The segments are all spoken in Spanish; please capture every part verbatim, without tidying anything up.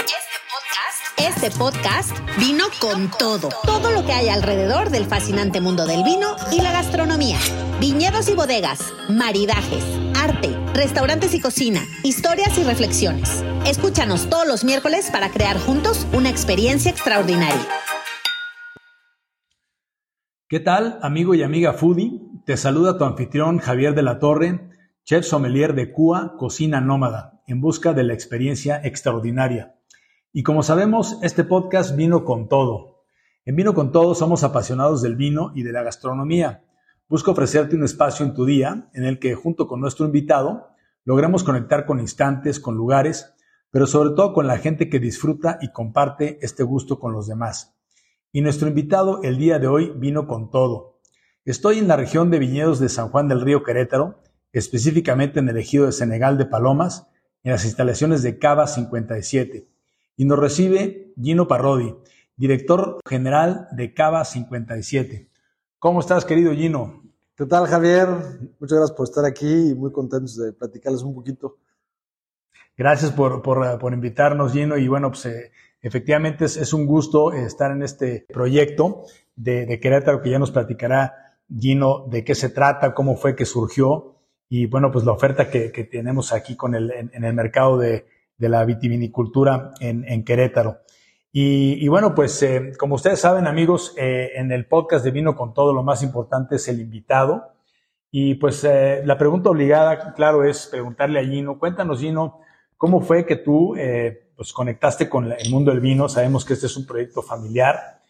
Este podcast vino con todo. Todo lo que hay alrededor del fascinante mundo del vino y la gastronomía. Viñedos y bodegas, maridajes, arte, restaurantes y cocina, historias y reflexiones. Escúchanos todos los miércoles para crear juntos una experiencia extraordinaria. ¿Qué tal, amigo y amiga foodie? Te saluda tu anfitrión Javier de la Torre, chef sommelier de C U A Cocina Nómada, en busca de la experiencia extraordinaria. Y como sabemos, este podcast vino con todo. En Vino con Todo somos apasionados del vino y de la gastronomía. Busco ofrecerte un espacio en tu día en el que, junto con nuestro invitado, logremos conectar con instantes, con lugares, pero sobre todo con la gente que disfruta y comparte este gusto con los demás. Y nuestro invitado el día de hoy vino con todo. Estoy en la región de viñedos de San Juan del Río, Querétaro, específicamente en el ejido de Senegal de Palomas, en las instalaciones de Cava cincuenta y siete. Y nos recibe Gino Parrodi, director general de Cava cincuenta y siete. ¿Cómo estás, querido Gino? ¿Qué tal, Javier? Muchas gracias por estar aquí y muy contentos de platicarles un poquito. Gracias por, por, por invitarnos, Gino. Y bueno, pues eh, efectivamente es, es un gusto estar en este proyecto de, de Querétaro, que ya nos platicará Gino de qué se trata, cómo fue que surgió y bueno, pues la oferta que, que tenemos aquí con el, en, en el mercado de de la vitivinicultura en, en Querétaro. Y, y bueno, pues eh, como ustedes saben, amigos, eh, en el podcast de Vino con Todo lo más importante es el invitado. Y pues eh, la pregunta obligada, claro, es preguntarle a Gino. Cuéntanos, Gino, ¿cómo fue que tú eh, pues conectaste con el mundo del vino? Sabemos que este es un proyecto familiar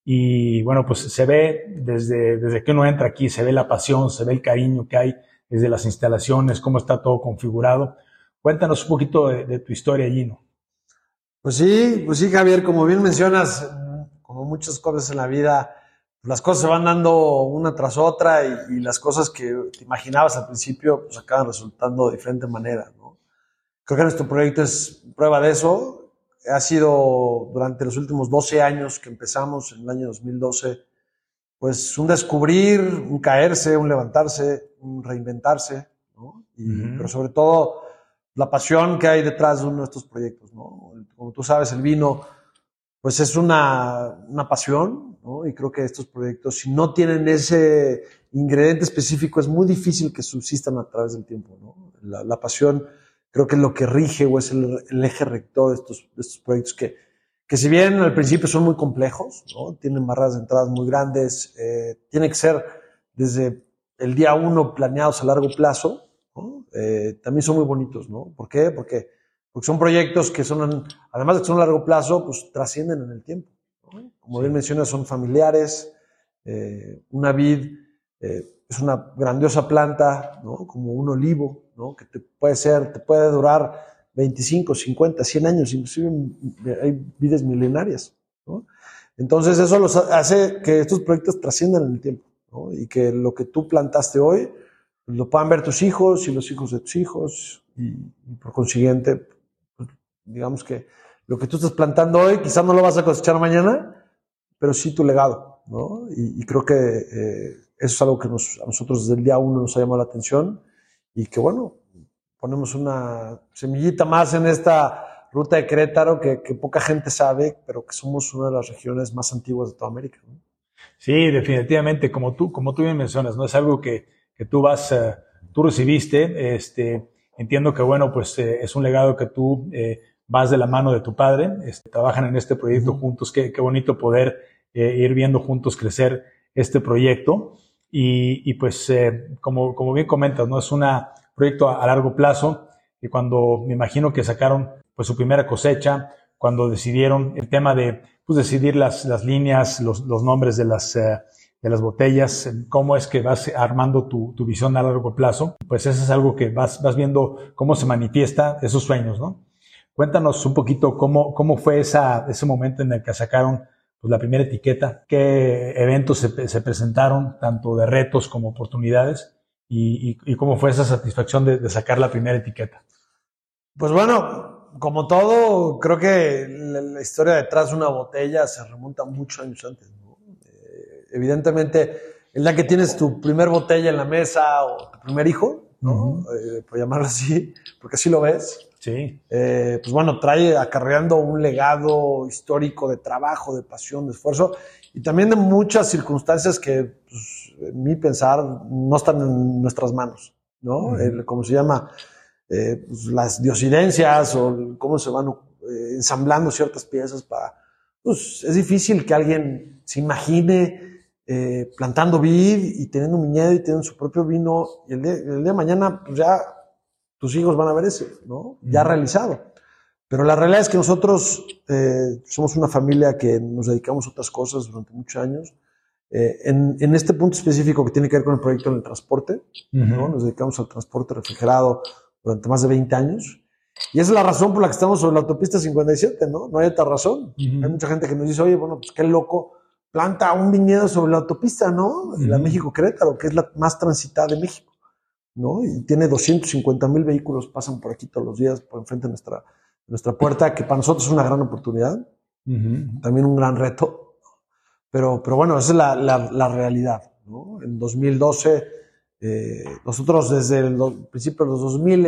y bueno, pues se ve desde, desde que uno entra aquí, se ve la pasión, se ve el cariño que hay desde las instalaciones, cómo está todo configurado. Cuéntanos un poquito de, de tu historia, Gino. Pues sí, pues sí, Javier, como bien mencionas, como muchas cosas en la vida, las cosas se van dando una tras otra y, y las cosas que te imaginabas al principio pues acaban resultando de diferente manera, ¿no? Creo que nuestro proyecto es prueba de eso. Ha sido durante los últimos doce años que empezamos, en el año dos mil doce, pues un descubrir, un caerse, un levantarse, un reinventarse, ¿no? Y, uh-huh. Pero sobre todo la pasión que hay detrás de uno de estos proyectos, ¿no? Como tú sabes, el vino, pues es una, una pasión, ¿no? Y creo que estos proyectos, si no tienen ese ingrediente específico, es muy difícil que subsistan a través del tiempo, ¿no? La, la pasión creo que es lo que rige o es el, el eje rector de estos, de estos proyectos que, que si bien al principio son muy complejos, ¿no? Tienen barreras de entradas muy grandes, eh, tienen que ser desde el día uno planeados a largo plazo, ¿no? Eh, también son muy bonitos, ¿no? ¿Por qué? Porque, porque son proyectos que son, además de que son a largo plazo, pues trascienden en el tiempo, ¿no? Como sí. Bien mencionas, son familiares. Eh, una vid eh, es una grandiosa planta, ¿no? Como un olivo, ¿no? Que te puede ser, te puede durar veinticinco, cincuenta, cien años, inclusive hay vides milenarias, ¿no? Entonces eso los hace que estos proyectos trasciendan en el tiempo, ¿no? Y que lo que tú plantaste hoy lo puedan ver tus hijos y los hijos de tus hijos y, y por consiguiente, pues, digamos que lo que tú estás plantando hoy quizás no lo vas a cosechar mañana, pero sí tu legado, ¿no? Y, y creo que eh, eso es algo que nos, a nosotros desde el día uno nos ha llamado la atención y que bueno, ponemos una semillita más en esta ruta de Querétaro que, que poca gente sabe, pero que somos una de las regiones más antiguas de toda América, ¿no? Sí, definitivamente, como tú, como tú bien mencionas, ¿no? Es algo que que tú vas, uh, tú recibiste, este, entiendo que bueno, pues eh, es un legado que tú eh, vas de la mano de tu padre, este, trabajan en este proyecto uh-huh. juntos, qué, qué bonito poder eh, ir viendo juntos crecer este proyecto y, y pues eh, como, como bien comentas, ¿no? Es un proyecto a, a largo plazo y cuando me imagino que sacaron pues su primera cosecha, cuando decidieron el tema de pues decidir las, las líneas, los, los nombres de las uh, de las botellas, cómo es que vas armando tu, tu visión a largo plazo, pues eso es algo que vas, vas viendo cómo se manifiesta esos sueños, ¿no? Cuéntanos un poquito cómo, cómo fue esa, ese momento en el que sacaron pues, la primera etiqueta, qué eventos se, se presentaron, tanto de retos como oportunidades, y, y, y cómo fue esa satisfacción de, de sacar la primera etiqueta. Pues bueno, como todo, creo que la, la historia detrás de una botella se remonta muchos años antes, ¿no? Evidentemente, el día que tienes tu primer botella en la mesa o tu primer hijo, ¿no? Uh-huh. Eh, por llamarlo así, porque así lo ves. Sí. Eh, pues bueno, trae acarreando un legado histórico de trabajo, de pasión, de esfuerzo y también de muchas circunstancias que, pues, en mi pensar, no están en nuestras manos, ¿no? Uh-huh. El, ¿Cómo se llama? Eh, pues las diosidencias o cómo se van eh, ensamblando ciertas piezas para... Pues es difícil que alguien se imagine eh, plantando vid y teniendo un viñedo y teniendo su propio vino y el día, el día de mañana pues ya tus hijos van a ver ese, ¿no? Ya uh-huh. realizado. Pero la realidad es que nosotros eh, somos una familia que nos dedicamos a otras cosas durante muchos años. Eh, en, en este punto específico que tiene que ver con el proyecto en el transporte, uh-huh. ¿no? Nos dedicamos al transporte refrigerado durante más de veinte años. Y esa es la razón por la que estamos sobre la autopista cincuenta y siete, ¿no? No hay otra razón. Uh-huh. Hay mucha gente que nos dice, oye, bueno, pues qué loco, planta un viñedo sobre la autopista, ¿no? Uh-huh. La México-Querétaro, que es la más transitada de México, ¿no? Y tiene doscientos cincuenta mil vehículos, pasan por aquí todos los días, por enfrente de nuestra, nuestra puerta, que para nosotros es una gran oportunidad, uh-huh. también un gran reto. Pero, pero bueno, esa es la, la, la realidad, ¿no? En dos mil doce, eh, nosotros desde el do, principio de los dos mil,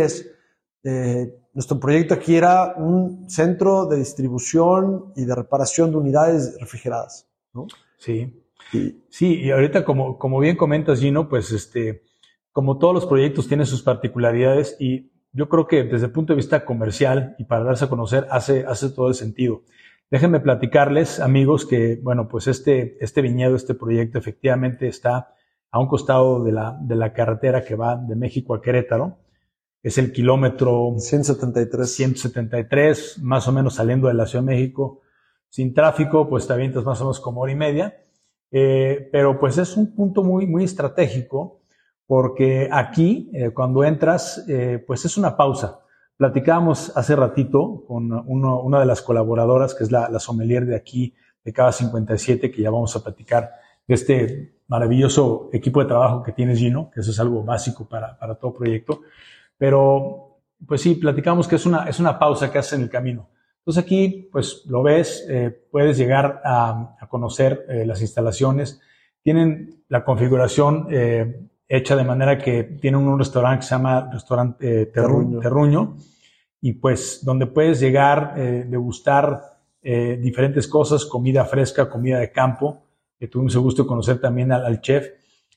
eh, nuestro proyecto aquí era un centro de distribución y de reparación de unidades refrigeradas, ¿no? Sí, y, sí, y ahorita como, como bien comentas, Gino, pues este, como todos los proyectos tienen sus particularidades y yo creo que desde el punto de vista comercial y para darse a conocer hace, hace todo el sentido. Déjenme platicarles, amigos, que bueno, pues este, este viñedo, este proyecto efectivamente está a un costado de la, de la carretera que va de México a Querétaro. Es el kilómetro ciento setenta y tres. ciento setenta y tres, más o menos saliendo de la Ciudad de México. Sin tráfico, pues te avientas más o menos como hora y media. Eh, pero pues es un punto muy, muy estratégico porque aquí, eh, cuando entras, eh, pues es una pausa. Platicábamos hace ratito con uno, una de las colaboradoras, que es la, la sommelier de aquí, de Cava cincuenta y siete, que ya vamos a platicar de este maravilloso equipo de trabajo que tienes, Gino, que eso es algo básico para, para todo proyecto. Pero, pues sí, platicamos que es una, es una pausa que haces en el camino. Entonces aquí, pues lo ves, eh, puedes llegar a, a conocer eh, las instalaciones. Tienen la configuración eh, hecha de manera que tienen un restaurante que se llama Restaurante eh, Terruño, Terruño, y pues donde puedes llegar, eh, degustar eh, diferentes cosas, comida fresca, comida de campo, que tuvimos el gusto de conocer también al, al chef.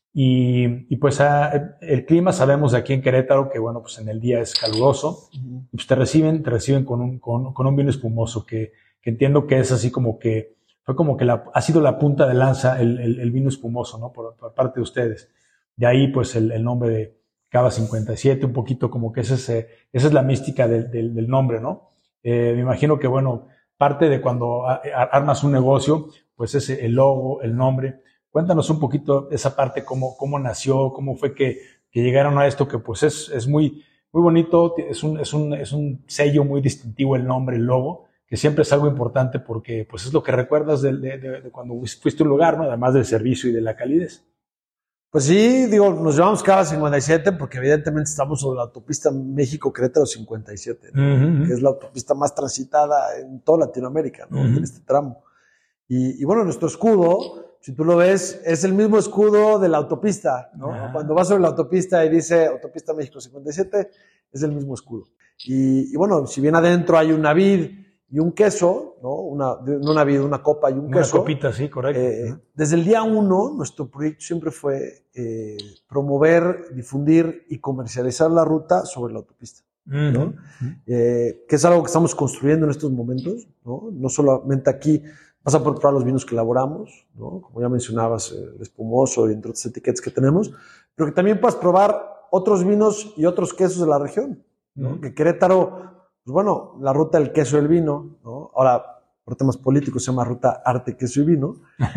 Y, y pues a, el clima sabemos de aquí en Querétaro que bueno, pues en el día es caluroso, uh-huh. y pues te reciben, te reciben con un, con, con un vino espumoso que, que entiendo que es así como que, fue como que la, ha sido la punta de lanza el, el, el vino espumoso, ¿no? Por, por parte de ustedes. De ahí pues el, el nombre de Cava cincuenta y siete, un poquito como que ese es, esa es la mística del, del, del nombre, ¿no? Eh, me imagino que bueno, parte de cuando a, a, armas un negocio, pues es el logo, el nombre. Cuéntanos un poquito esa parte, cómo, cómo nació, cómo fue que, que llegaron a esto, que pues es, es muy, muy bonito, es un, es, un, es un sello muy distintivo el nombre, el logo, que siempre es algo importante porque pues es lo que recuerdas de, de, de, de cuando fuiste a un lugar, ¿no? Además del servicio y de la calidez. Pues sí, digo, nos llamamos Cava cincuenta y siete porque evidentemente estamos sobre la autopista México-Querétaro cincuenta y siete, ¿no? Uh-huh. Que es la autopista más transitada en toda Latinoamérica, ¿no? Uh-huh. En este tramo. Y, y bueno, nuestro escudo, si tú lo ves, es el mismo escudo de la autopista, ¿no? Ah. Cuando vas sobre la autopista y dice Autopista México cincuenta y siete, es el mismo escudo. Y, y bueno, si bien adentro hay una vid y un queso, ¿no? Una, no una vid, una copa y un una queso. Una copita, sí, correcto. Eh, uh-huh. Desde el día uno, nuestro proyecto siempre fue eh, promover, difundir y comercializar la ruta sobre la autopista, uh-huh. ¿no? Uh-huh. Eh, que es algo que estamos construyendo en estos momentos, ¿no? No solamente aquí. Vas a poder probar los vinos que elaboramos, ¿no? Como ya mencionabas, el espumoso y entre otras etiquetas que tenemos, pero que también puedas probar otros vinos y otros quesos de la región, ¿no? Mm. Que Querétaro, pues bueno, la ruta del queso y el vino, ¿no? Ahora, por temas políticos se llama ruta arte, queso y vino,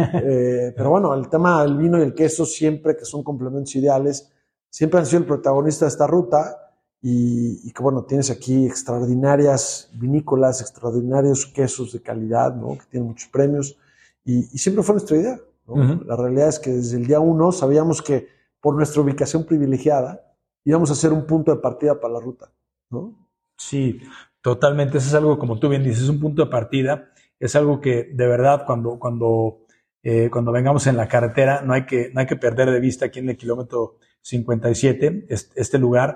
eh, pero bueno, el tema del vino y el queso siempre, que son complementos ideales, siempre han sido el protagonista de esta ruta. Y, y que bueno, tienes aquí extraordinarias vinícolas, extraordinarios quesos de calidad, ¿no? Que tienen muchos premios y, y siempre fue nuestra idea, ¿no? Uh-huh. La realidad es que desde el día uno sabíamos que por nuestra ubicación privilegiada íbamos a ser un punto de partida para la ruta, ¿no? Sí, totalmente. Eso es algo, como tú bien dices, un punto de partida. Es algo que de verdad cuando, cuando, eh, cuando vengamos en la carretera no hay que, no hay que perder de vista aquí en el kilómetro cincuenta y siete, este, este lugar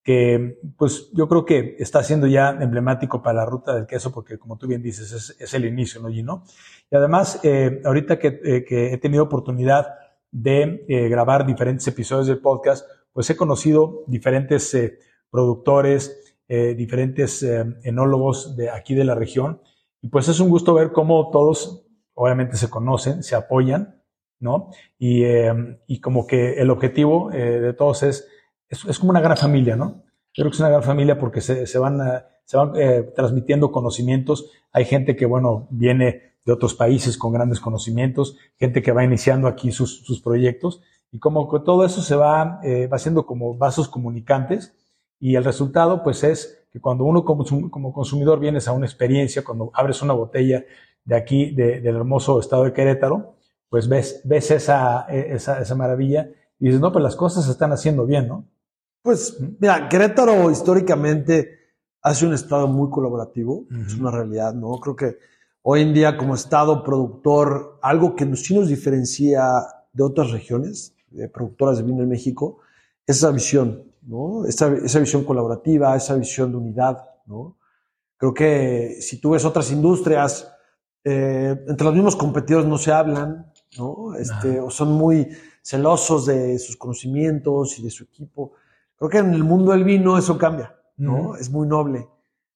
que pues yo creo que está siendo ya emblemático para la ruta del queso, porque como tú bien dices, es, es el inicio, ¿no, Gino? Y además, eh, ahorita que, eh, que he tenido oportunidad de eh, grabar diferentes episodios del podcast, pues he conocido diferentes eh, productores, eh, diferentes eh, enólogos de aquí de la región, y pues es un gusto ver cómo todos obviamente se conocen, se apoyan, ¿no? Y, eh, y como que el objetivo eh, de todos es, es, es como una gran familia, ¿no? Yo creo que es una gran familia porque se, se van, a, se van eh, transmitiendo conocimientos. Hay gente que, bueno, viene de otros países con grandes conocimientos, gente que va iniciando aquí sus, sus proyectos, y como que todo eso se va, eh, va siendo como vasos comunicantes, y el resultado pues es que cuando uno como, como consumidor vienes a una experiencia, cuando abres una botella de aquí, de, del hermoso estado de Querétaro, pues ves, ves esa, esa, esa maravilla y dices, no, pues las cosas se están haciendo bien, ¿no? Pues, mira, Querétaro históricamente ha sido un estado muy colaborativo, uh-huh. Es una realidad, ¿no? Creo que hoy en día como estado productor, algo que sí nos diferencia de otras regiones, de productoras de vino en México, es esa visión, ¿no? Esa, esa visión colaborativa, esa visión de unidad, ¿no? Creo que si tú ves otras industrias, eh, entre los mismos competidores no se hablan, ¿no? Este, o son muy celosos de sus conocimientos y de su equipo. Creo que en el mundo del vino eso cambia, ¿no? Uh-huh. Es muy noble.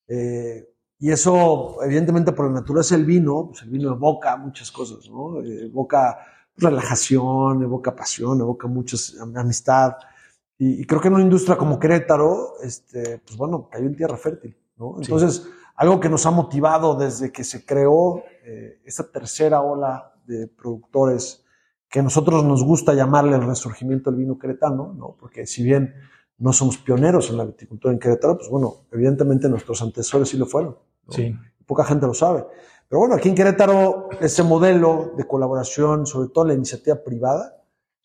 Eh, y eso, evidentemente, por la naturaleza del vino, pues el vino evoca muchas cosas, ¿no? Evoca relajación, evoca pasión, evoca mucha amistad. Y, y creo que en una industria como Querétaro, este, pues bueno, cayó en tierra fértil, ¿no? Entonces, sí. Algo que nos ha motivado desde que se creó eh, esta tercera ola de productores, que a nosotros nos gusta llamarle el resurgimiento del vino queretano, ¿no? Porque si bien no somos pioneros en la viticultura en Querétaro, pues bueno, evidentemente nuestros antecesores sí lo fueron, ¿no? Sí. Poca gente lo sabe. Pero bueno, aquí en Querétaro, ese modelo de colaboración, sobre todo la iniciativa privada,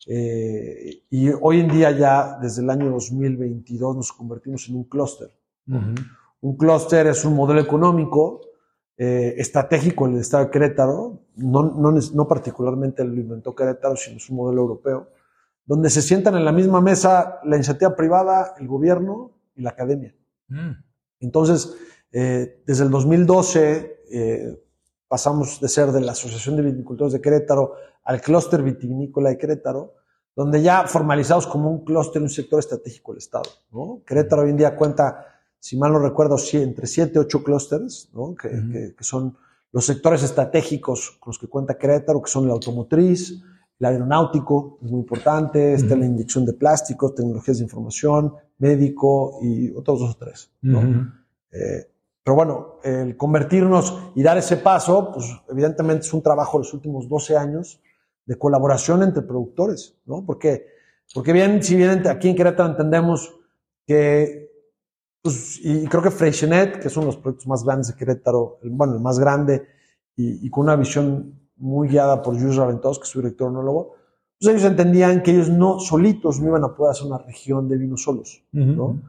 eh, y hoy en día ya, desde el año dos mil veintidós, nos convertimos en un clúster. Uh-huh. Un clúster es un modelo económico eh, estratégico en el estado de Querétaro, no, no, no particularmente lo inventó Querétaro, sino es un modelo europeo, donde se sientan en la misma mesa la iniciativa privada, el gobierno y la academia. Mm. Entonces, eh, desde el dos mil doce eh, pasamos de ser de la Asociación de Viticultores de Querétaro al Clúster Vitivinícola de Querétaro, donde ya formalizados como un clúster, un sector estratégico del estado, ¿no? Querétaro hoy en día cuenta, si mal no recuerdo, entre siete y ocho clústeres, ¿no? Que, uh-huh. que, que son los sectores estratégicos con los que cuenta Querétaro, que son el automotriz, el aeronáutico, es muy importante, uh-huh. está la inyección de plásticos, tecnologías de información, médico y otros dos o tres, ¿no? Uh-huh. Eh, pero bueno, el convertirnos y dar ese paso, pues evidentemente es un trabajo de los últimos doce años de colaboración entre productores, ¿no? Porque, porque bien, si bien aquí en Querétaro entendemos que pues, y creo que Freixenet, que es uno de los proyectos más grandes de Querétaro, el, bueno, el más grande, y, y con una visión muy guiada por Luis Raventós, que es su director enólogo, pues ellos entendían que ellos no solitos no iban a poder hacer una región de vinos solos, uh-huh. ¿no?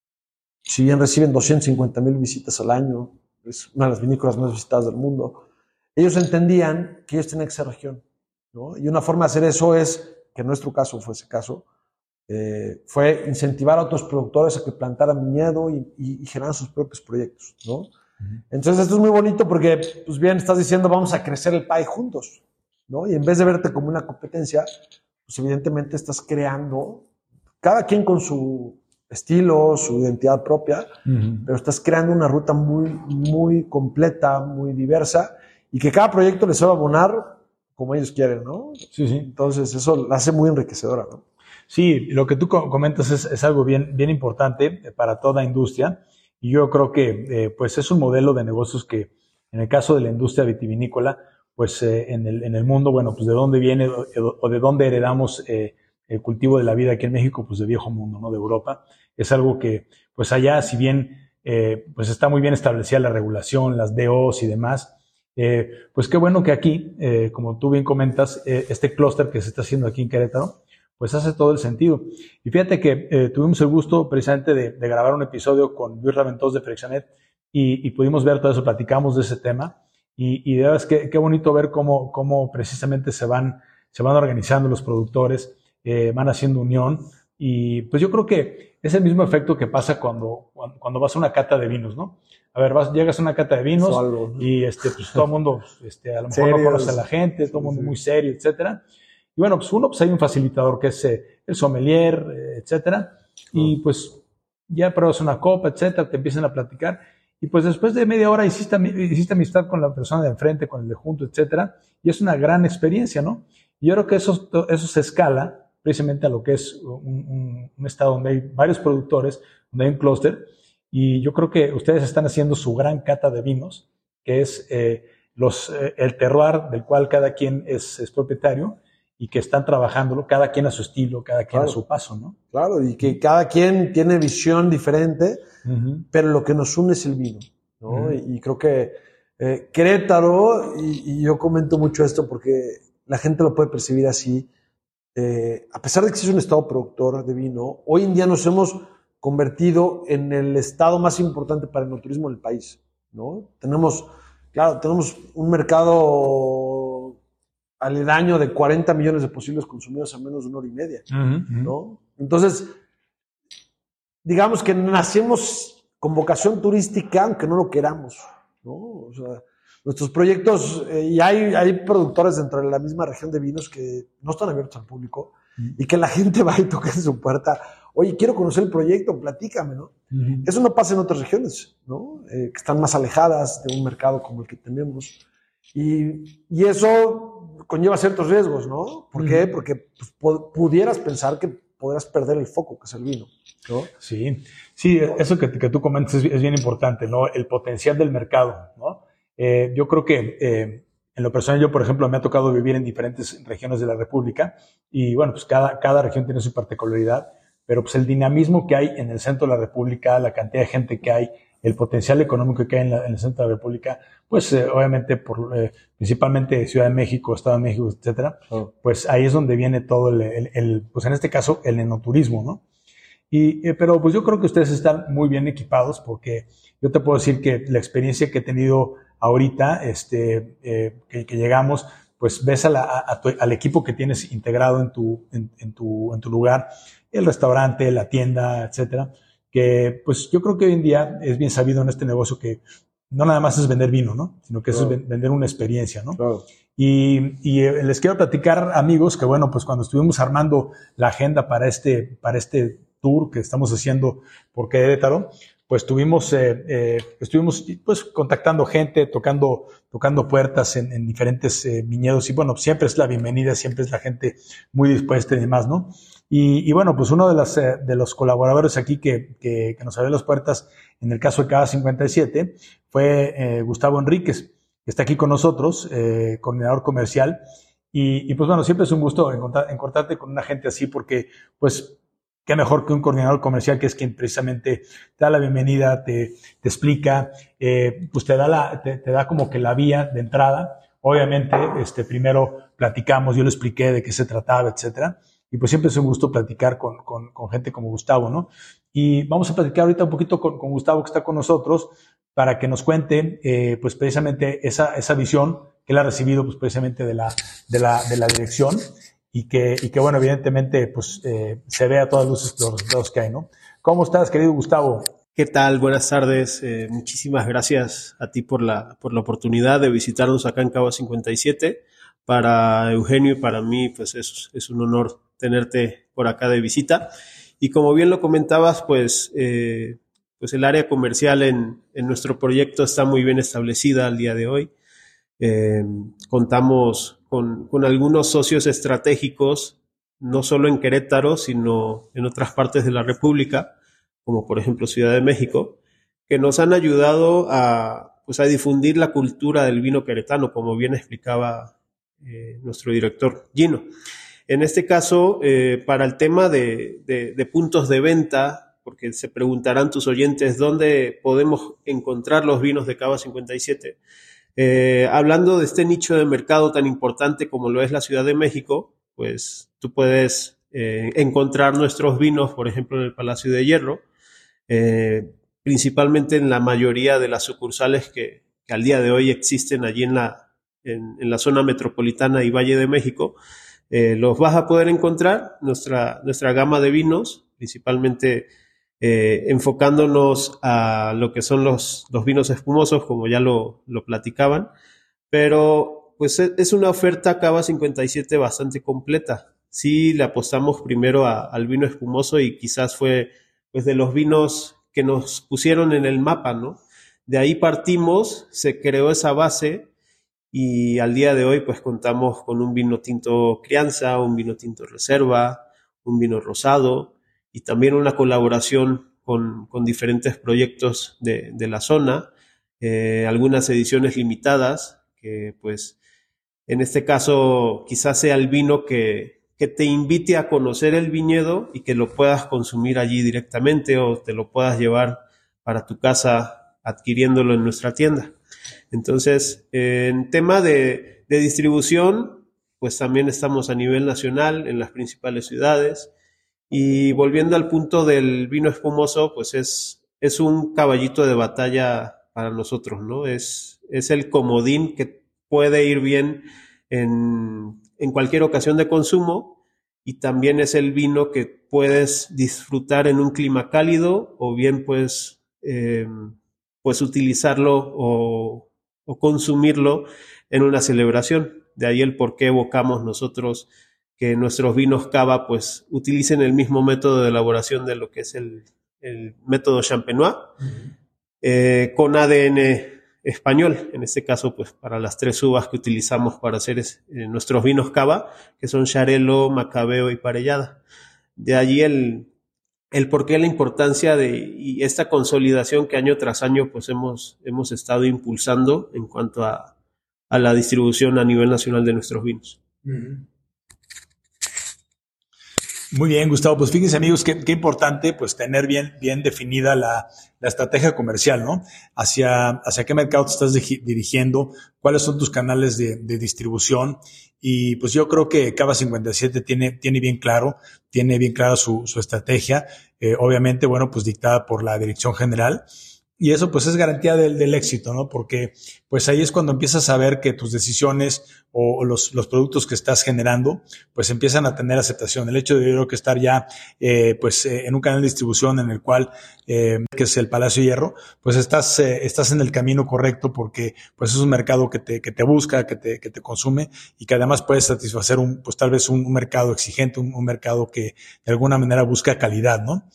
Si bien reciben doscientas cincuenta mil visitas al año, es una de las vinícolas más visitadas del mundo, ellos entendían que ellos tenían que ser región, ¿no? Y una forma de hacer eso es, que en nuestro caso fue ese caso, Eh, fue incentivar a otros productores a que plantaran viñedo y, y, y generaran sus propios proyectos, ¿no? Uh-huh. Entonces esto es muy bonito porque, pues bien, estás diciendo vamos a crecer el pie juntos, ¿no? Y en vez de verte como una competencia, pues evidentemente estás creando, cada quien con su estilo, su identidad propia, uh-huh. pero estás creando una ruta muy, muy completa, muy diversa, y que cada proyecto les va a abonar como ellos quieren, ¿no? Sí, sí. Entonces eso la hace muy enriquecedora, ¿no? Sí, lo que tú comentas es, es algo bien, bien importante para toda industria, y yo creo que eh, pues es un modelo de negocios que en el caso de la industria vitivinícola, pues eh, en, el, en el mundo, bueno, pues de dónde viene o, o de dónde heredamos eh, el cultivo de la vida aquí en México, pues de viejo mundo, ¿no? De Europa. Es algo que pues allá, si bien eh, pues está muy bien establecida la regulación, las D Os y demás, eh, pues qué bueno que aquí, eh, como tú bien comentas, eh, este clúster que se está haciendo aquí en Querétaro, pues hace todo el sentido. Y fíjate que eh, tuvimos el gusto precisamente de, de grabar un episodio con Luis Raventós de Freixenet y, y pudimos ver todo eso, platicamos de ese tema y, y de verdad es que qué bonito ver cómo, cómo precisamente se van, se van organizando los productores, eh, van haciendo unión Y pues yo creo que es el mismo efecto que pasa cuando, cuando, cuando vas a una cata de vinos, ¿no? A ver, vas, llegas a una cata de vinos Solo. y este, pues todo el mundo, este, a lo mejor no conoce a la gente, todo el mundo muy serio, etcétera. Y bueno, pues uno, pues hay un facilitador que es eh, el sommelier, eh, etcétera. Y pues ya pruebas una copa, etcétera, te empiezan a platicar. Y pues después de media hora hiciste, hiciste amistad con la persona de enfrente, con el de junto, etcétera. Y es una gran experiencia, ¿no? Y yo creo que eso, eso se escala precisamente a lo que es un, un, un estado donde hay varios productores, donde hay un clúster. Y yo creo que ustedes están haciendo su gran cata de vinos, que es eh, los, eh, el terroir del cual cada quien es, es propietario y que están trabajándolo, cada quien a su estilo, cada quien claro. a su paso, ¿no? Claro, y que cada quien tiene visión diferente, uh-huh. pero lo que nos une es el vino, ¿no? Uh-huh. Y, y creo que eh, Querétaro, y, y yo comento mucho esto porque la gente lo puede percibir así, eh, a pesar de que es un estado productor de vino, hoy en día nos hemos convertido en el estado más importante para el enoturismo del país, ¿no? Tenemos, claro, tenemos un mercado aledaño de cuarenta millones de posibles consumidores a menos de una hora y media, uh-huh. ¿no? Entonces, digamos que nacemos con vocación turística, aunque no lo queramos, ¿no? O sea, nuestros proyectos, eh, y hay, hay productores dentro de la misma región de vinos que no están abiertos al público uh-huh. y que la gente va y toca en su puerta. Oye, quiero conocer el proyecto, platícame, ¿no? Uh-huh. Eso no pasa en otras regiones, ¿no? Eh, que están más alejadas de un mercado como el que tenemos. Y, y eso conlleva ciertos riesgos, ¿no? ¿Por uh-huh. qué? Porque pues, pudieras pensar que podrás perder el foco, que es el vino, ¿no? Sí, sí, eso que, que tú comentas es, es bien importante, ¿no? El potencial del mercado, ¿no? Eh, yo creo que eh, en lo personal, yo, por ejemplo, me ha tocado vivir en diferentes regiones de la República y, bueno, pues cada, cada región tiene su particularidad, pero pues el dinamismo que hay en el centro de la República, la cantidad de gente que hay, el potencial económico que hay en, la, en el centro de la República, pues eh, obviamente por eh, principalmente Ciudad de México, Estado de México, etcétera, oh. pues ahí es donde viene todo el, el, el, pues en este caso, el enoturismo, ¿no? Y, eh, pero pues yo creo que ustedes están muy bien equipados porque yo te puedo decir que la experiencia que he tenido ahorita, este, eh, que, que llegamos, pues ves a la, a tu, al equipo que tienes integrado en tu, en, en tu, en tu lugar, el restaurante, la tienda, etcétera, que pues yo creo que hoy en día es bien sabido en este negocio que no nada más es vender vino, ¿no? Sino que claro. es vender una experiencia, ¿no? Claro. Y, y les quiero platicar, amigos, que bueno, pues cuando estuvimos armando la agenda para este, para este tour que estamos haciendo por Querétaro, pues estuvimos, eh, eh, estuvimos pues contactando gente, tocando, tocando puertas en, en diferentes eh, viñedos y bueno, siempre es la bienvenida, siempre es la gente muy dispuesta y demás, ¿no? Y, y bueno, pues uno de, las, eh, de los colaboradores aquí que, que, que nos abrió las puertas en el caso de Cava cincuenta y siete fue eh, Gustavo Enríquez, que está aquí con nosotros, eh, coordinador comercial. Y, y pues bueno, siempre es un gusto encontrar, encontrarte con una gente así porque pues qué mejor que un coordinador comercial que es quien precisamente te da la bienvenida, te, te explica, eh, pues te da, la, te, te da como que la vía de entrada. Obviamente, este, primero platicamos, yo le expliqué de qué se trataba, etcétera. Y pues siempre es un gusto platicar con, con, con gente como Gustavo, ¿no? Y vamos a platicar ahorita un poquito con, con Gustavo que está con nosotros para que nos cuente, eh, pues precisamente esa, esa visión que él ha recibido, pues precisamente de la, de la, de la dirección. Y que, y que bueno, evidentemente, pues, eh, se ve a todas luces los resultados que hay, ¿no? ¿Cómo estás, querido Gustavo? ¿Qué tal? Buenas tardes. Eh, muchísimas gracias a ti por la, por la oportunidad de visitarnos acá en Cava cincuenta y siete. Para Eugenio y para mí, pues, es, es un honor tenerte por acá de visita. Y como bien lo comentabas, pues, eh, pues el área comercial en, en nuestro proyecto está muy bien establecida al día de hoy. Eh, contamos con, con algunos socios estratégicos, no solo en Querétaro, sino en otras partes de la República, como por ejemplo Ciudad de México, que nos han ayudado a, pues, a difundir la cultura del vino queretano, como bien explicaba eh, nuestro director Gino. En este caso, eh, para el tema de, de, de puntos de venta, porque se preguntarán tus oyentes dónde podemos encontrar los vinos de Cava cincuenta y siete. Eh, hablando de este nicho de mercado tan importante como lo es la Ciudad de México, pues tú puedes eh, encontrar nuestros vinos, por ejemplo, en el Palacio de Hierro, eh, principalmente en la mayoría de las sucursales que, que al día de hoy existen allí en la, en, en la zona metropolitana y Valle de México. eh, los vas a poder encontrar, nuestra, nuestra gama de vinos, principalmente eh, enfocándonos a lo que son los, los vinos espumosos, como ya lo, lo platicaban, pero pues es una oferta Cava cincuenta y siete bastante completa. Sí le apostamos primero a, al vino espumoso y quizás fue pues de los vinos que nos pusieron en el mapa, ¿no? De ahí partimos, se creó esa base y al día de hoy pues contamos con un vino tinto crianza, un vino tinto reserva, un vino rosado y también una colaboración con, con diferentes proyectos de, de la zona, eh, algunas ediciones limitadas que pues en este caso quizás sea el vino que que te invite a conocer el viñedo y que lo puedas consumir allí directamente o te lo puedas llevar para tu casa adquiriéndolo en nuestra tienda. Entonces, en tema de, de distribución, pues también estamos a nivel nacional en las principales ciudades. Y volviendo al punto del vino espumoso, pues es, es un caballito de batalla para nosotros, ¿no? Es, es el comodín que puede ir bien en, en cualquier ocasión de consumo y también es el vino que puedes disfrutar en un clima cálido o bien pues, eh, pues utilizarlo o, o consumirlo en una celebración. De ahí el por qué evocamos nosotros que nuestros vinos cava pues utilicen el mismo método de elaboración de lo que es el, el método champenois, uh-huh. eh, con A D N español, en este caso pues para las tres uvas que utilizamos para hacer es, eh, nuestros vinos cava, que son Xarel-lo, Macabeo y Parellada. De allí el, el por qué la importancia de y esta consolidación que año tras año pues hemos, hemos estado impulsando en cuanto a, a la distribución a nivel nacional de nuestros vinos. Uh-huh. Muy bien, Gustavo. Pues fíjense, amigos, qué, qué importante pues tener bien, bien definida la, la estrategia comercial, ¿no? Hacia, hacia qué mercado te estás dirigiendo, cuáles son tus canales de, de distribución. Y pues yo creo que Cava cincuenta y siete tiene, tiene bien claro, tiene bien clara su, su estrategia, eh, obviamente, bueno, pues dictada por la dirección general. Y eso pues es garantía del, del éxito, ¿no? Porque pues ahí es cuando empiezas a ver que tus decisiones o, o los, los productos que estás generando pues empiezan a tener aceptación. El hecho de yo creo que estar ya eh, pues eh, en un canal de distribución en el cual eh, que es el Palacio Hierro, pues estás eh, estás en el camino correcto porque pues es un mercado que te que te busca, que te que te consume y que además puede satisfacer un pues tal vez un, un mercado exigente, un, un mercado que de alguna manera busca calidad, ¿no?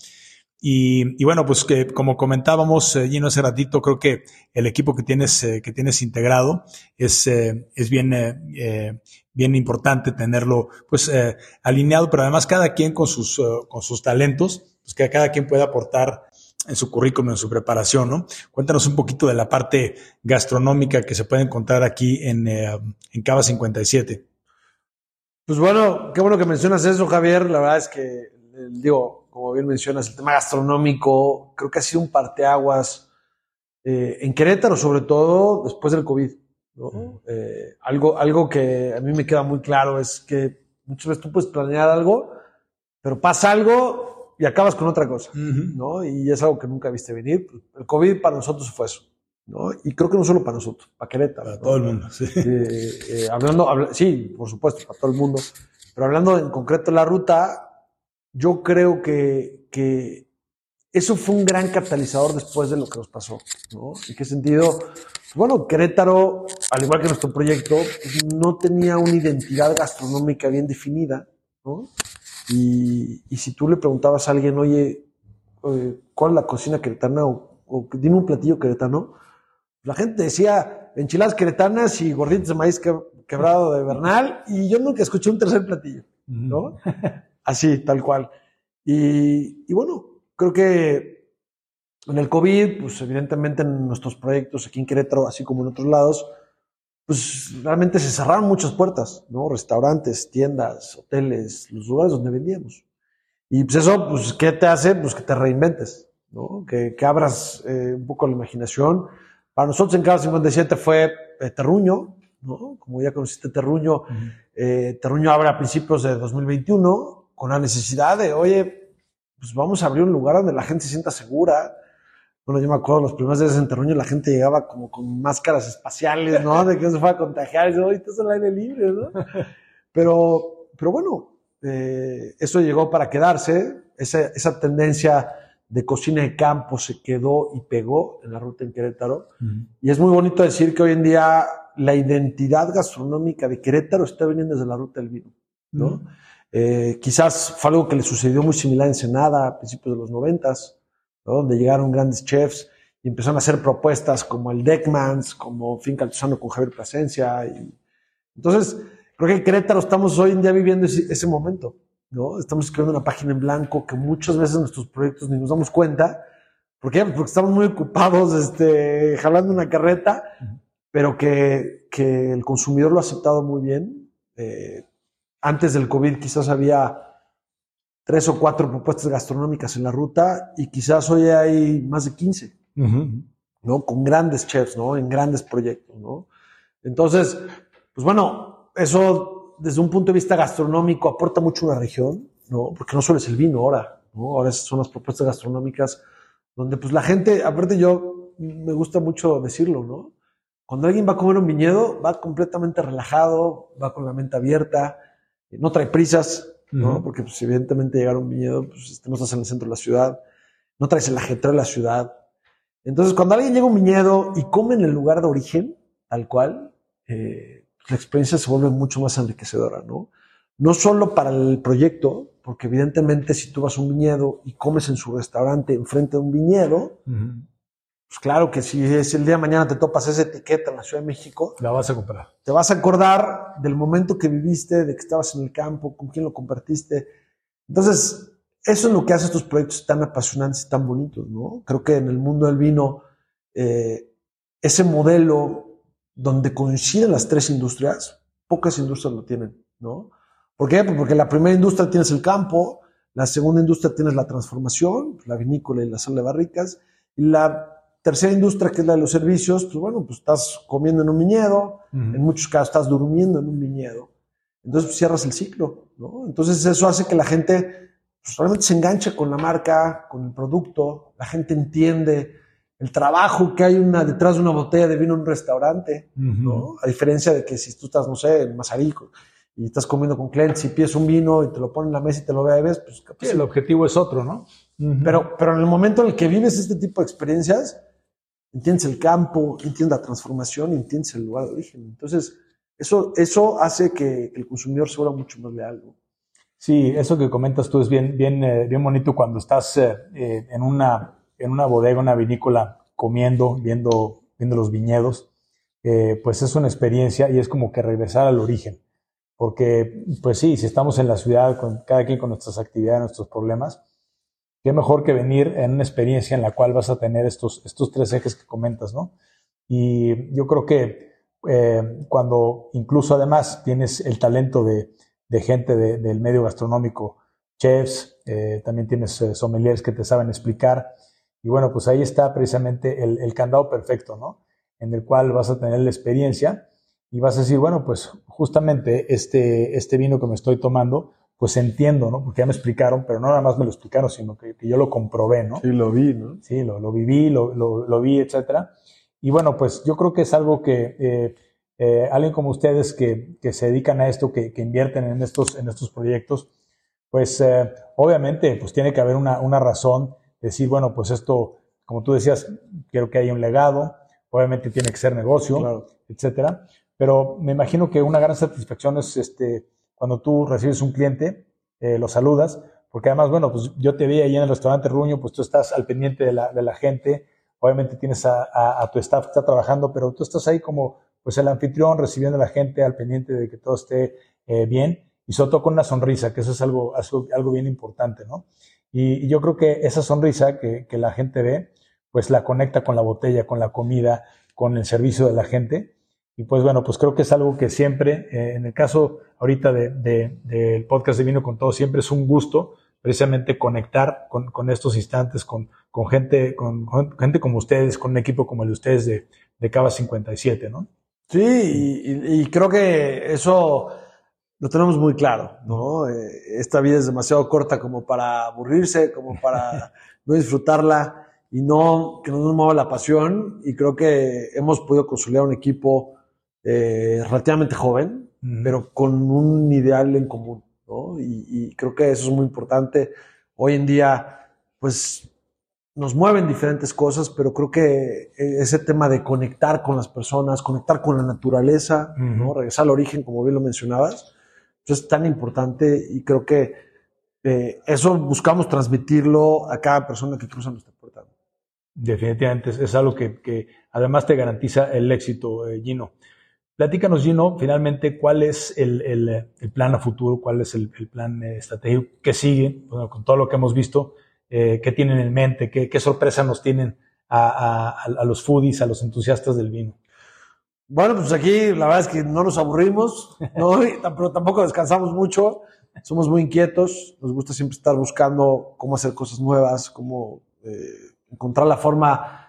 Y, y bueno, pues que como comentábamos, eh, Gino, hace ratito, creo que el equipo que tienes, eh, que tienes integrado es, eh, es bien, eh, eh, bien importante tenerlo, pues, eh, alineado, pero además cada quien con sus, uh, con sus talentos, pues que cada quien pueda aportar en su currículum, en su preparación, ¿no? Cuéntanos un poquito de la parte gastronómica que se puede encontrar aquí en, eh, en Cava cincuenta y siete. Pues bueno, qué bueno que mencionas eso, Javier. La verdad es que, eh, digo, como bien mencionas, el tema gastronómico creo que ha sido un parteaguas eh, en Querétaro, sobre todo después del COVID, ¿no? Uh-huh. Eh, algo, algo que a mí me queda muy claro es que muchas veces tú puedes planear algo, pero pasa algo y acabas con otra cosa, uh-huh. ¿no? Y es algo que nunca viste venir. El COVID para nosotros fue eso, ¿no? Y creo que no solo para nosotros, para Querétaro. Para ¿no? todo el mundo, sí. Eh, eh, hablando, habla, sí, por supuesto, para todo el mundo. Pero hablando en concreto de la ruta, yo creo que, que eso fue un gran catalizador después de lo que nos pasó, ¿no? ¿En qué sentido? Bueno, Querétaro, al igual que nuestro proyecto, no tenía una identidad gastronómica bien definida, ¿no? Y, y si tú le preguntabas a alguien, oye, ¿cuál es la cocina queretana? O, o dime un platillo queretano, la gente decía enchiladas queretanas y gorditos de maíz quebrado de Bernal, y yo nunca escuché un tercer platillo, ¿no? Así, tal cual. Y, y bueno, creo que en el COVID, pues evidentemente en nuestros proyectos aquí en Querétaro, así como en otros lados, pues realmente se cerraron muchas puertas, ¿no? Restaurantes, tiendas, hoteles, los lugares donde vendíamos. Y pues eso, pues, ¿qué te hace? Pues que te reinventes, ¿no? Que, que abras eh, un poco la imaginación. Para nosotros en Cava cincuenta y siete fue eh, Terruño, ¿no? Como ya conociste Terruño, uh-huh. eh, Terruño abre a principios de dos mil veintiuno, con la necesidad de, oye, pues vamos a abrir un lugar donde la gente se sienta segura. Bueno, yo me acuerdo los primeros días en Terruño la gente llegaba como con máscaras espaciales, ¿no? De que se fue a contagiar y dice, oye, estás al aire libre, ¿no? Pero, pero bueno, eh, eso llegó para quedarse. Esa, esa tendencia de cocina de campo se quedó y pegó en la ruta en Querétaro. Uh-huh. Y es muy bonito decir que hoy en día la identidad gastronómica de Querétaro está viniendo desde la ruta del vino, ¿no? Uh-huh. Eh, quizás fue algo que le sucedió muy similar en Ensenada a principios de los noventas, ¿no? Donde llegaron grandes chefs y empezaron a hacer propuestas como el Deckmans, como Finca Altozano con Javier Plasencia. Y... Entonces, creo que en Querétaro estamos hoy en día viviendo ese, ese momento, ¿no? Estamos escribiendo una página en blanco que muchas veces nuestros proyectos ni nos damos cuenta. ¿Por qué? Porque estamos muy ocupados este, jalando una carreta, uh-huh. pero que, que el consumidor lo ha aceptado muy bien. Eh, antes del COVID quizás había tres o cuatro propuestas gastronómicas en la ruta y quizás hoy hay más de quince, uh-huh. ¿no? Con grandes chefs, ¿no? En grandes proyectos, ¿no? Entonces, pues bueno, eso desde un punto de vista gastronómico aporta mucho a una región, ¿no? Porque no solo es el vino ahora, ¿no? Ahora son las propuestas gastronómicas donde pues la gente, aparte yo me gusta mucho decirlo, ¿no? Cuando alguien va a comer un viñedo, va completamente relajado, va con la mente abierta, no trae prisas, ¿no? Uh-huh. Porque pues, evidentemente llegar a un viñedo, pues no estás en el centro de la ciudad, no traes el ajetreo de la ciudad. Entonces, cuando alguien llega a un viñedo y come en el lugar de origen, tal cual, eh, la experiencia se vuelve mucho más enriquecedora, ¿no? No solo para el proyecto, porque evidentemente si tú vas a un viñedo y comes en su restaurante enfrente de un viñedo, uh-huh. pues claro que si es el día de mañana te topas esa etiqueta en la Ciudad de México, la vas a comprar. Te vas a acordar del momento que viviste, de que estabas en el campo, con quién lo compartiste. Entonces, eso es lo que hace estos proyectos tan apasionantes y tan bonitos, ¿no? Creo que en el mundo del vino, eh, ese modelo donde coinciden las tres industrias, pocas industrias lo tienen, ¿no? ¿Por qué? Porque la primera industria tienes el campo, la segunda industria tienes la transformación, la vinícola y la sala de barricas, y la tercera industria, que es la de los servicios, pues bueno, pues estás comiendo en un viñedo, uh-huh. en muchos casos estás durmiendo en un viñedo, entonces pues, cierras el ciclo, ¿no? Entonces eso hace que la gente pues, realmente se enganche con la marca, con el producto, la gente entiende el trabajo que hay una, detrás de una botella de vino en un restaurante, uh-huh. ¿no? A diferencia de que si tú estás, no sé, en Mazarico, y estás comiendo con clientes y pides un vino y te lo ponen en la mesa y te lo bebes, pues... Sí, el objetivo es otro, ¿no? Uh-huh. Pero, pero en el momento en el que vives este tipo de experiencias, entiendes el campo, entiendes la transformación y entiendes el lugar de origen. Entonces, eso, eso hace que, que el consumidor se vuelva mucho más leal, ¿no? Sí, eso que comentas tú es bien, bien, eh, bien bonito cuando estás eh, en, una, en una bodega, una vinícola, comiendo, viendo, viendo los viñedos. Eh, pues es una experiencia y es como que regresar al origen. Porque, pues sí, si estamos en la ciudad, con, cada quien con nuestras actividades, nuestros problemas, qué mejor que venir en una experiencia en la cual vas a tener estos, estos tres ejes que comentas, ¿no? Y yo creo que eh, cuando incluso además tienes el talento de, de gente de, del medio gastronómico, chefs, eh, también tienes eh, sommeliers que te saben explicar, y bueno, pues ahí está precisamente el, el candado perfecto, ¿no? En el cual vas a tener la experiencia y vas a decir, bueno, pues justamente este, este vino que me estoy tomando, pues entiendo, ¿no? Porque ya me explicaron, pero no nada más me lo explicaron, sino que, que yo lo comprobé, ¿no? Sí, lo vi, ¿no? Sí, lo, lo viví, lo, lo, lo vi, etcétera. Y bueno, pues yo creo que es algo que eh, eh, alguien como ustedes que, que se dedican a esto, que, que invierten en estos, en estos proyectos, pues eh, obviamente pues tiene que haber una, una razón de decir, bueno, pues esto, como tú decías, quiero que haya un legado, obviamente tiene que ser negocio, claro. etcétera. Pero me imagino que una gran satisfacción es este, cuando tú recibes un cliente, eh, lo saludas, porque además, bueno, pues yo te vi ahí en el restaurante Ruño, pues tú estás al pendiente de la, de la gente, obviamente tienes a, a, a tu staff que está trabajando, pero tú estás ahí como pues el anfitrión recibiendo a la gente al pendiente de que todo esté eh, bien y sobre todo con una sonrisa, que eso es algo, algo, algo bien importante, ¿no? Y, y yo creo que esa sonrisa que, que la gente ve, pues la conecta con la botella, con la comida, con el servicio de la gente. Y pues bueno, pues creo que es algo que siempre, eh, en el caso ahorita del de, de, podcast de Vino con Todo, siempre es un gusto precisamente conectar con, con estos instantes, con, con, gente, con, con gente como ustedes, con un equipo como el de ustedes de, de Cava cincuenta y siete, ¿no? Sí, y, y creo que eso lo tenemos muy claro, ¿no? Eh, esta vida es demasiado corta como para aburrirse, como para no disfrutarla y no que no nos mueva la pasión, y creo que hemos podido consolidar un equipo Eh, relativamente joven, mm. pero con un ideal en común, ¿no? Y, y creo que eso es muy importante. Hoy en día, pues, nos mueven diferentes cosas, pero creo que ese tema de conectar con las personas, conectar con la naturaleza, uh-huh. ¿no? Regresar al origen, como bien lo mencionabas, pues es tan importante y creo que eh, eso buscamos transmitirlo a cada persona que cruza nuestra puerta. Definitivamente, es, es algo que, que además te garantiza el éxito, eh, Gino. Platícanos, Gino, finalmente, ¿cuál es el, el, el plan a futuro? ¿Cuál es el, el plan eh, estratégico que sigue? Bueno, con todo lo que hemos visto, eh, ¿qué tienen en mente? ¿Qué, qué sorpresa nos tienen a, a, a los foodies, a los entusiastas del vino? Bueno, pues aquí la verdad es que no nos aburrimos, ¿no? Pero tampoco descansamos mucho. Somos muy inquietos. Nos gusta siempre estar buscando cómo hacer cosas nuevas, cómo eh, encontrar la forma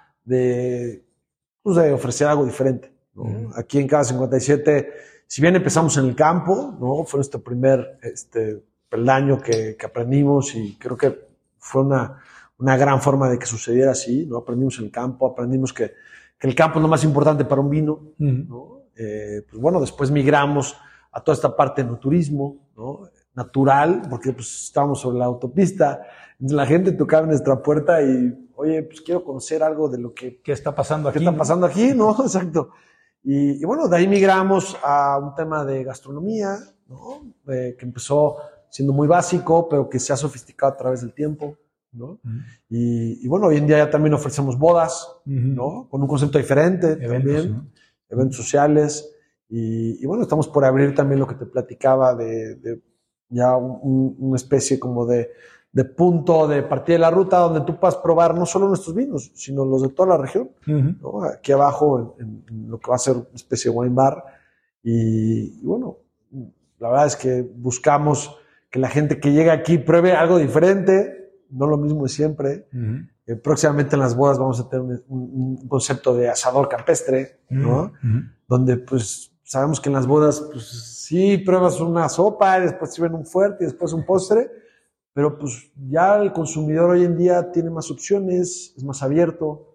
de, pues, de ofrecer algo diferente, ¿no? Uh-huh. Aquí en Cava cincuenta y siete, si bien empezamos en el campo, ¿no? Fue nuestro primer este, peldaño que, que aprendimos y creo que fue una, una gran forma de que sucediera así, ¿no? Aprendimos en el campo, aprendimos que, que el campo es lo más importante para un vino, uh-huh. ¿no? Eh, pues bueno, después migramos a toda esta parte de turismo, ¿no? Natural, porque pues estábamos sobre la autopista, la gente tocaba en nuestra puerta y, oye, pues quiero conocer algo de lo que... ¿Qué está pasando aquí? ¿Qué está pasando ¿no? aquí? ¿No? Exacto. Y, y bueno, de ahí migramos a un tema de gastronomía, ¿no? Eh, que empezó siendo muy básico, pero que se ha sofisticado a través del tiempo, ¿no? Uh-huh. Y, y bueno, hoy en día ya también ofrecemos bodas, uh-huh. ¿no? Con un concepto diferente, eventos, también, ¿no? Eventos sociales. Y, y bueno, estamos por abrir también lo que te platicaba de, de ya un, una especie como de, de punto de partida de la ruta donde tú puedas probar no solo nuestros vinos, sino los de toda la región, uh-huh. ¿no? Aquí abajo en, en lo que va a ser una especie de wine bar. Y, y bueno, la verdad es que buscamos que la gente que llega aquí pruebe algo diferente, no lo mismo de siempre. Uh-huh. Eh, próximamente en las bodas vamos a tener un, un, un concepto de asador campestre, ¿no? Uh-huh. Donde pues sabemos que en las bodas pues sí pruebas una sopa, y después sirven un fuerte y después un postre, pero pues ya el consumidor hoy en día tiene más opciones, es más abierto.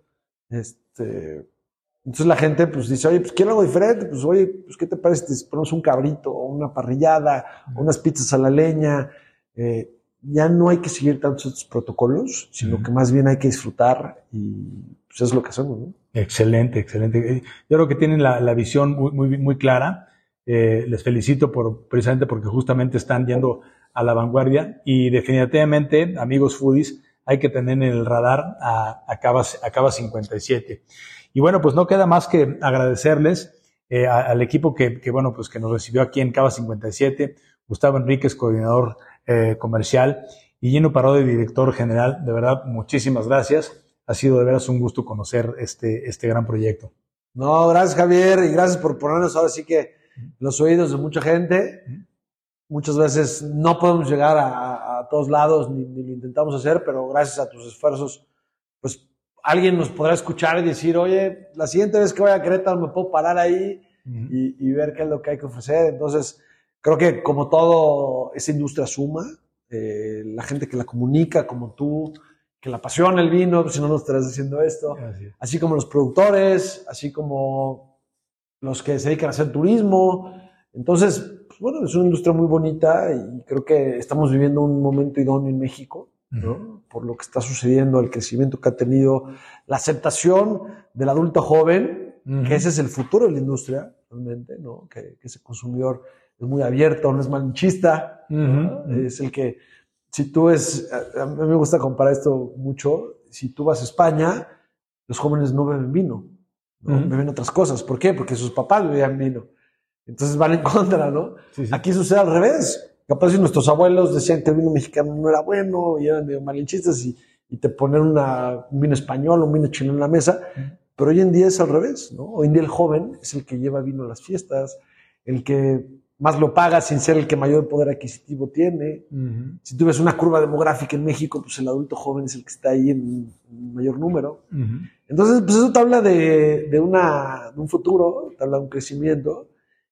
Este, entonces la gente pues dice, oye, pues quiero algo diferente, pues oye, pues ¿qué te parece si ponemos un cabrito o una parrillada o unas pizzas a la leña? Eh, ya no hay que seguir tantos estos protocolos, sino uh-huh. que más bien hay que disfrutar y pues es lo que hacemos, ¿no? Excelente, excelente. Yo creo que tienen la, la visión muy, muy, muy clara. Eh, les felicito por, precisamente porque justamente están yendo a la vanguardia y definitivamente, amigos foodies, hay que tener en el radar a, a, Cava, a Cava cincuenta y siete. Y bueno, pues no queda más que agradecerles eh, a, al equipo que, que, bueno, pues que nos recibió aquí en Cava cincuenta y siete, Gustavo Enríquez, coordinador eh, comercial, y Gino Parodi, director general. De verdad, muchísimas gracias. Ha sido de veras un gusto conocer este, este gran proyecto. No, gracias, Javier, y gracias por ponernos ahora sí que los oídos de mucha gente. Muchas veces no podemos llegar a, a todos lados, ni, ni lo intentamos hacer, pero gracias a tus esfuerzos, pues alguien nos podrá escuchar y decir, oye, la siguiente vez que vaya a Querétaro me puedo parar ahí uh-huh. y, y ver qué es lo que hay que ofrecer. Entonces, creo que como todo, esa industria suma, eh, la gente que la comunica, como tú, que la apasiona el vino, pues si no, no estarías haciendo esto. Así, así como los productores, así como los que se dedican a hacer turismo. Entonces, pues bueno, es una industria muy bonita y creo que estamos viviendo un momento idóneo en México, ¿no? Uh-huh. Por lo que está sucediendo, el crecimiento que ha tenido, la aceptación del adulto joven, uh-huh. que ese es el futuro de la industria, realmente, ¿no? Que, que ese consumidor es muy abierto, no es malinchista, uh-huh. ¿no? Es el que, si tú es, a, a mí me gusta comparar esto mucho, si tú vas a España, los jóvenes no beben vino, ¿no? Uh-huh. Beben otras cosas. ¿Por qué? Porque sus papás bebían vino. Entonces van en contra, ¿no? Sí, sí. Aquí sucede al revés. Capaz si nuestros abuelos decían que el vino mexicano no era bueno y eran medio malinchistas y, y te ponen una, un vino español o un vino chino en la mesa, uh-huh. pero hoy en día es al revés, ¿no? Hoy en día el joven es el que lleva vino a las fiestas, el que más lo paga sin ser el que mayor poder adquisitivo tiene. Uh-huh. Si tú ves una curva demográfica en México, pues el adulto joven es el que está ahí en, en mayor número. Uh-huh. Entonces, pues eso te habla de, de, una, de un futuro, te habla de un crecimiento.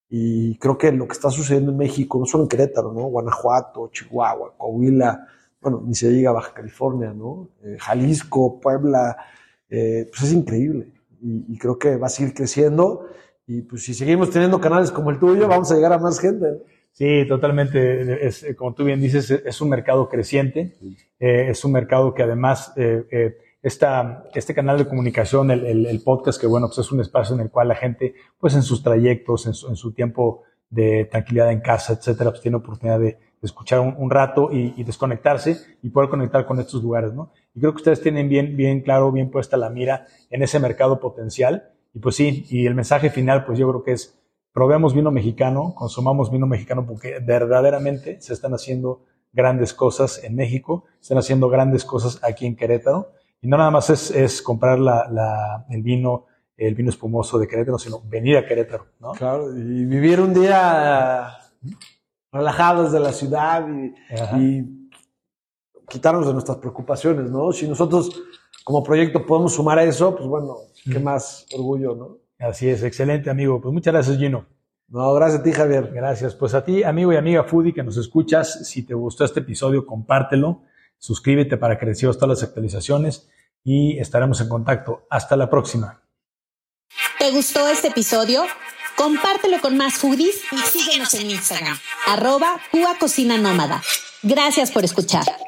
Y creo que lo que está sucediendo en México, no solo en Querétaro, ¿no? Guanajuato, Chihuahua, Coahuila, bueno, ni se diga Baja California, ¿no? Eh, Jalisco, Puebla, eh, pues es increíble. Y, y creo que va a seguir creciendo. Y pues si seguimos teniendo canales como el tuyo, vamos a llegar a más gente. Sí, totalmente. Es, como tú bien dices, es un mercado creciente. Eh, es un mercado que además, eh, eh, esta, este canal de comunicación, el, el, el podcast, que bueno, pues es un espacio en el cual la gente, pues en sus trayectos, en su, en su tiempo de tranquilidad en casa, etcétera, pues tiene oportunidad de, de escuchar un, un rato y, y desconectarse y poder conectar con estos lugares, ¿no? Y creo que ustedes tienen bien, bien claro, bien puesta la mira en ese mercado potencial. Y pues sí, y el mensaje final, pues yo creo que es: probemos vino mexicano, consumamos vino mexicano, porque verdaderamente se están haciendo grandes cosas en México, se están haciendo grandes cosas aquí en Querétaro. Y no nada más es, es comprar la, la, el vino, el vino espumoso de Querétaro, sino venir a Querétaro, ¿no? Claro, y vivir un día relajados de la ciudad y, y quitarnos de nuestras preocupaciones, ¿no? Si nosotros como proyecto podemos sumar a eso, pues bueno, qué más orgullo, ¿no? Así es, excelente, amigo. Pues muchas gracias, Gino. No, gracias a ti, Javier. Gracias. Pues a ti, amigo y amiga foodie que nos escuchas, si te gustó este episodio, compártelo, suscríbete para que recibas todas las actualizaciones y estaremos en contacto. Hasta la próxima. ¿Te gustó este episodio? Compártelo con más foodies y síguenos en Instagram, arroba Cuba Cocina Nómada. Gracias por escuchar.